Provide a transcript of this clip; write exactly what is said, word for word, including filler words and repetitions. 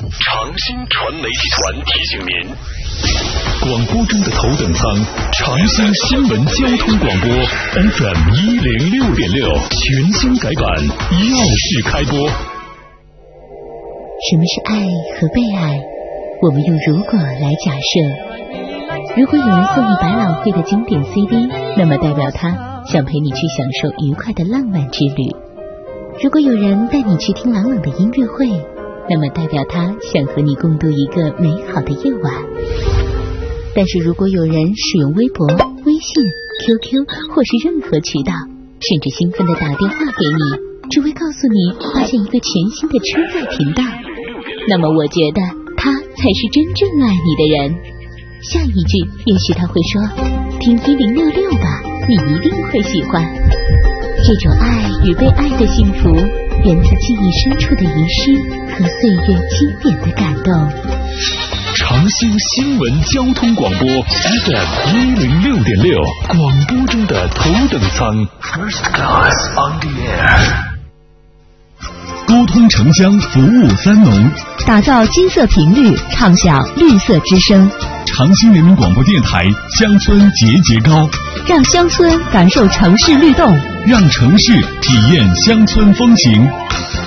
长兴传媒集团提醒您，广播中的头等舱，长兴新闻交通广播 F M 一零六点六全新改版，耀世开播。 什么是爱和被爱？我们用如果来假设。如果有人送你百老汇的经典 C D， 那么代表他想陪你去享受愉快的浪漫之旅。如果有人带你去听朗朗的音乐会，那么代表他想和你共度一个美好的夜晚。但是如果有人使用微博、微信、Q Q 或是任何渠道，甚至兴奋地打电话给你，只为告诉你发现一个全新的车载频道，那么我觉得他才是真正爱你的人。下一句也许他会说，听一零六六吧，你一定会喜欢。这种爱与被爱的幸福，源自记忆深处的遗失和岁月经典的感动。 长兴新闻交通广播 F M 一零六点六，广播中的头等舱 First Class on the Air。沟通城乡，服务三农， 打造金色频率，唱响绿色之声。 长兴人民广播电台乡村节节高， 让乡村感受城市律动， 让城市体验乡村风情。